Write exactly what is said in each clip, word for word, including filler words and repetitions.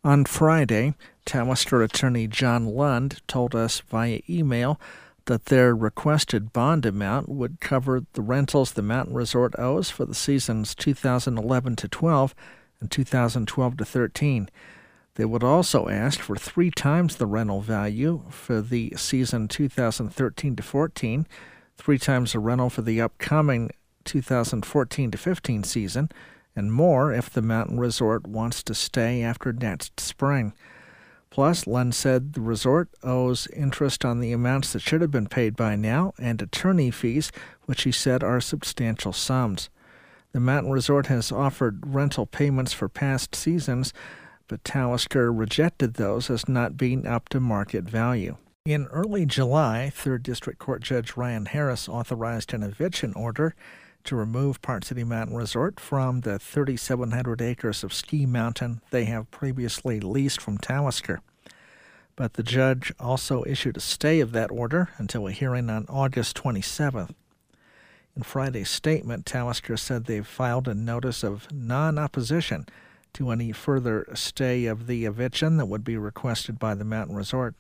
On Friday, Tawister attorney John Lund told us via email that their requested bond amount would cover the rentals the Mountain Resort owes for the seasons two thousand eleven to twelve and two thousand twelve to thirteen. They would also ask for three times the rental value for the season two thousand thirteen to fourteen, three times the rental for the upcoming two thousand fourteen to fifteen season, and more if the Mountain Resort wants to stay after next spring. Plus, Lund said the resort owes interest on the amounts that should have been paid by now and attorney fees, which he said are substantial sums. The Mountain Resort has offered rental payments for past seasons, but Tawister rejected those as not being up to market value. In early July, third District Court Judge Ryan Harris authorized an eviction order to remove Park City Mountain Resort from the thirty-seven hundred acres of ski mountain they have previously leased from Tawister. But the judge also issued a stay of that order until a hearing on August twenty-seventh. In Friday's statement, Tawister said they've filed a notice of non-opposition to any further stay of the eviction that would be requested by the Mountain Resort.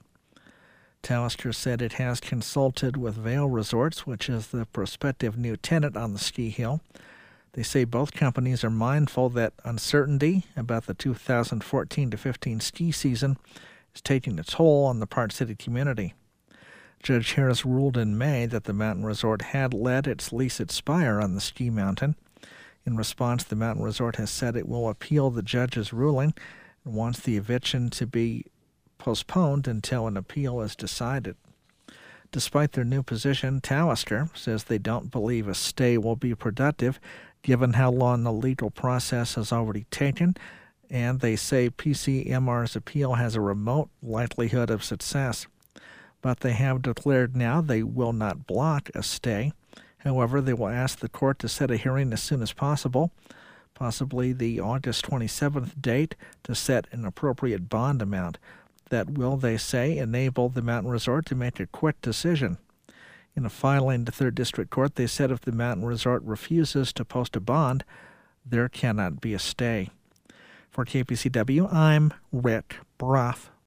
Tawister said it has consulted with Vail Resorts, which is the prospective new tenant on the ski hill. They say both companies are mindful that uncertainty about the two thousand fourteen to fifteen ski season is taking a toll on the Park City community. Judge Harris ruled in May that the Mountain Resort had let its lease expire on the ski mountain. In response, the Mountain Resort has said it will appeal the judge's ruling and wants the eviction to be postponed until an appeal is decided. Despite their new position, Tawister says they don't believe a stay will be productive given how long the legal process has already taken, and they say P C M R's appeal has a remote likelihood of success. But they have declared now they will not block a stay. However, they will ask the court to set a hearing as soon as possible, possibly the August twenty-seventh date, to set an appropriate bond amount that will, they say, enable the Mountain Resort to make a quick decision. In a filing to third District Court, they said if the Mountain Resort refuses to post a bond, there cannot be a stay. For K P C W, I'm Rick Broff.